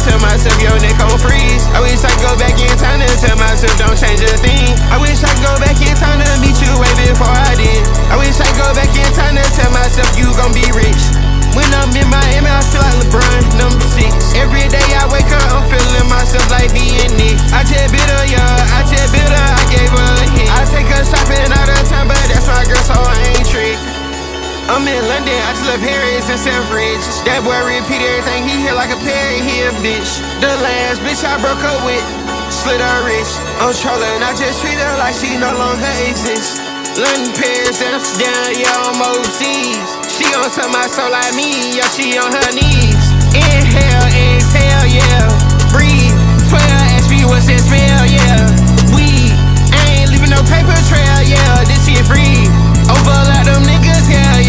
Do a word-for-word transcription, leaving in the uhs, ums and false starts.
tell myself, your neck on freeze. I wish I could go back in time to tell myself, don't change a thing. I wish I could go back in time to meet you way before I did. I wish I could go back in time to tell myself, you gon' be rich. When I'm in Miami, I feel like LeBron, number six. Every day I wake up, I'm feeling myself like being Nick. I just bitter, yeah, I just bitter, I gave her a hit. I take her shopping all the time, but that's my girl, so I ain't trick. I'm in London, I just left Harris and Selfridge. That boy repeat everything, he hit like a parrot, he a bitch. The last bitch I broke up with, slit her wrist. I'm trolling, I just treat her like she no longer exists. London, Paris, Amsterdam, yeah, I'm overseas. She on to my soul like me, yeah, she on her knees. Inhale, exhale, yeah, breathe. twelve, ask me what's that smell, yeah. Weed, I ain't leaving no paper trail, yeah, this shit free. Over like them niggas, yeah.